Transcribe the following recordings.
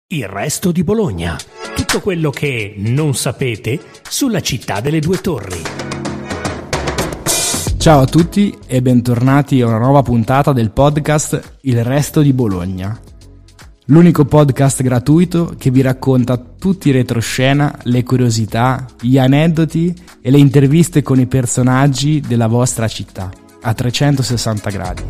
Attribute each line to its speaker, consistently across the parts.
Speaker 1: Il resto di Bologna. Tutto quello che non sapete sulla città delle due torri.
Speaker 2: Ciao a tutti e bentornati a una nuova puntata del podcast Il resto di Bologna. L'unico podcast gratuito che vi racconta tutti i retroscena, le curiosità, gli aneddoti e le interviste con i personaggi della vostra città, a 360 gradi.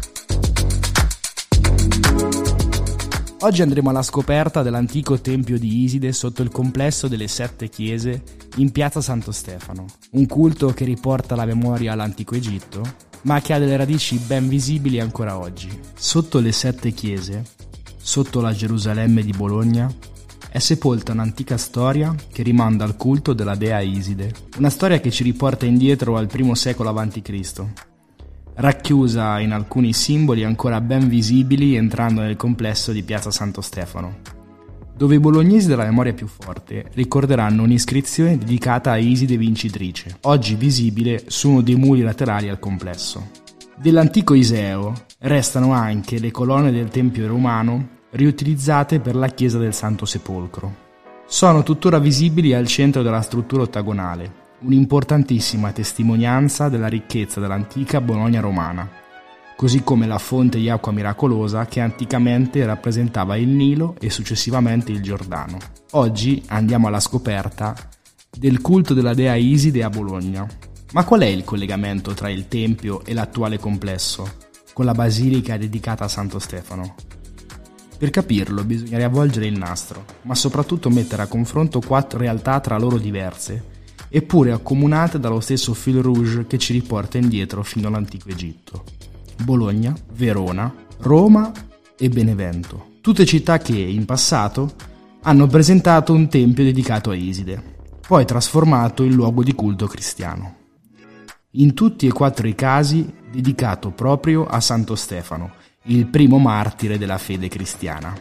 Speaker 2: Oggi andremo alla scoperta dell'antico tempio di Iside sotto il complesso delle 7 chiese in piazza Santo Stefano, un culto che riporta la memoria all'antico Egitto, ma che ha delle radici ben visibili ancora oggi. Sotto le 7 chiese, sotto la Gerusalemme di Bologna, è sepolta un'antica storia che rimanda al culto della dea Iside, una storia che ci riporta indietro al I secolo a.C., racchiusa in alcuni simboli ancora ben visibili entrando nel complesso di piazza Santo Stefano, dove i bolognesi della memoria più forte ricorderanno un'iscrizione dedicata a Iside vincitrice, oggi visibile su uno dei muri laterali al complesso. Dell'antico Iseo restano anche le colonne del Tempio romano riutilizzate per la chiesa del Santo Sepolcro. Sono tuttora visibili al centro della struttura ottagonale, un'importantissima testimonianza della ricchezza dell'antica Bologna romana, così come la fonte di acqua miracolosa che anticamente rappresentava il Nilo e successivamente il Giordano. Oggi andiamo alla scoperta del culto della dea Iside a Bologna. Ma qual è il collegamento tra il tempio e l'attuale complesso, con la basilica dedicata a Santo Stefano? Per capirlo bisogna riavvolgere il nastro, ma soprattutto mettere a confronto 4 realtà tra loro diverse, eppure accomunate dallo stesso fil rouge che ci riporta indietro fino all'antico Egitto. Bologna, Verona, Roma e Benevento. Tutte città che, in passato, hanno presentato un tempio dedicato a Iside, poi trasformato in luogo di culto cristiano. In tutti e 4 i casi dedicato proprio a Santo Stefano, il primo martire della fede cristiana.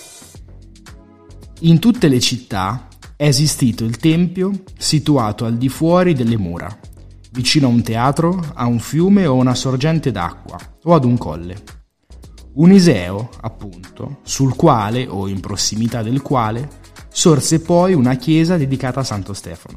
Speaker 2: In tutte le città è esistito il tempio situato al di fuori delle mura, vicino a un teatro, a un fiume o a una sorgente d'acqua, o ad un colle. Un iseo, appunto, sul quale, o in prossimità del quale, sorse poi una chiesa dedicata a Santo Stefano.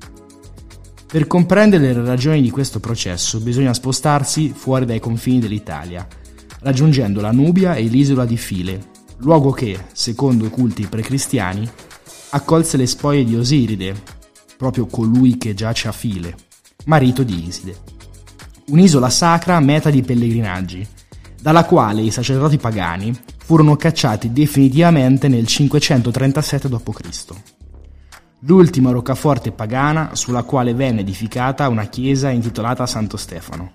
Speaker 2: Per comprendere le ragioni di questo processo bisogna spostarsi fuori dai confini dell'Italia, raggiungendo la Nubia e l'isola di File, luogo che, secondo i culti precristiani, accolse le spoglie di Osiride, proprio colui che giace a File, marito di Iside. Un'isola sacra meta di pellegrinaggi, dalla quale i sacerdoti pagani furono cacciati definitivamente nel 537 d.C. L'ultima roccaforte pagana sulla quale venne edificata una chiesa intitolata Santo Stefano.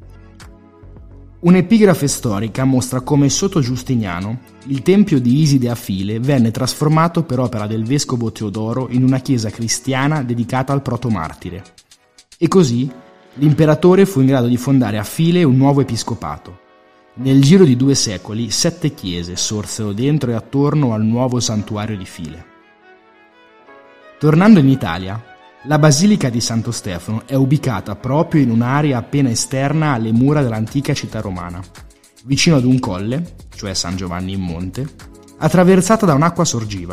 Speaker 2: Un'epigrafe storica mostra come sotto Giustiniano il tempio di Iside a File venne trasformato per opera del vescovo Teodoro in una chiesa cristiana dedicata al protomartire. E così l'imperatore fu in grado di fondare a File un nuovo episcopato. Nel giro di 2 secoli 7 chiese sorsero dentro e attorno al nuovo santuario di File. Tornando in Italia, la Basilica di Santo Stefano è ubicata proprio in un'area appena esterna alle mura dell'antica città romana, vicino ad un colle, cioè San Giovanni in Monte, attraversata da un'acqua sorgiva.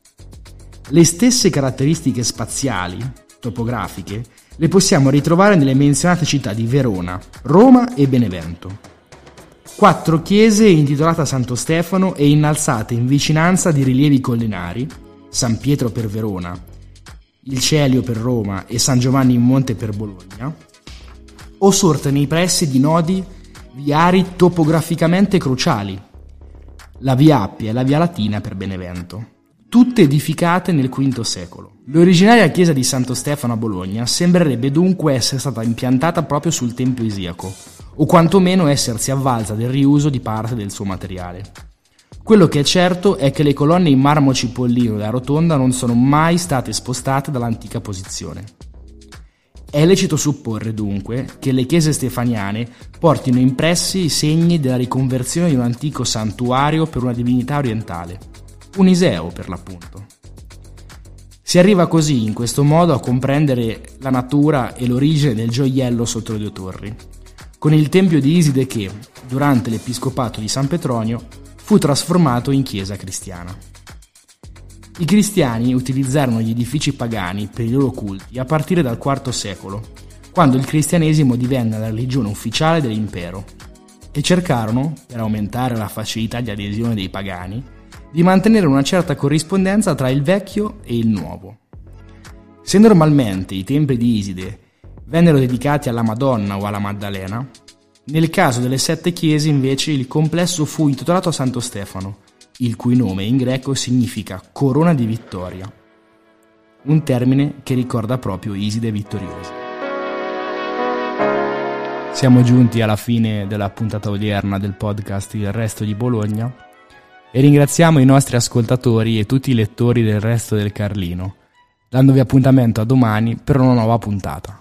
Speaker 2: Le stesse caratteristiche spaziali, topografiche, le possiamo ritrovare nelle menzionate città di Verona, Roma e Benevento. 4 chiese intitolate a Santo Stefano e innalzate in vicinanza di rilievi collinari, San Pietro per Verona, il Celio per Roma e San Giovanni in Monte per Bologna, o sorte nei pressi di nodi viari topograficamente cruciali, la Via Appia e la Via Latina per Benevento, tutte edificate nel V secolo. L'originaria chiesa di Santo Stefano a Bologna sembrerebbe dunque essere stata impiantata proprio sul tempio isiaco, o quantomeno essersi avvalsa del riuso di parte del suo materiale. Quello che è certo è che le colonne in marmo cipollino della rotonda non sono mai state spostate dall'antica posizione. È lecito supporre dunque che le chiese stefaniane portino impressi i segni della riconversione di un antico santuario per una divinità orientale, un iseo per l'appunto. Si arriva così in questo modo a comprendere la natura e l'origine del gioiello sotto le 2 torri, con il tempio di Iside che, durante l'episcopato di San Petronio, fu trasformato in chiesa cristiana. I cristiani utilizzarono gli edifici pagani per i loro culti a partire dal IV secolo, quando il cristianesimo divenne la religione ufficiale dell'impero, e cercarono, per aumentare la facilità di adesione dei pagani, di mantenere una certa corrispondenza tra il vecchio e il nuovo. Se normalmente i templi di Iside vennero dedicati alla Madonna o alla Maddalena, nel caso delle 7 chiese invece il complesso fu intitolato a Santo Stefano, il cui nome in greco significa corona di vittoria, un termine che ricorda proprio Iside vittoriosa. Siamo giunti alla fine della puntata odierna del podcast Il Resto di Bologna e ringraziamo i nostri ascoltatori e tutti i lettori del Resto del Carlino, dandovi appuntamento a domani per una nuova puntata.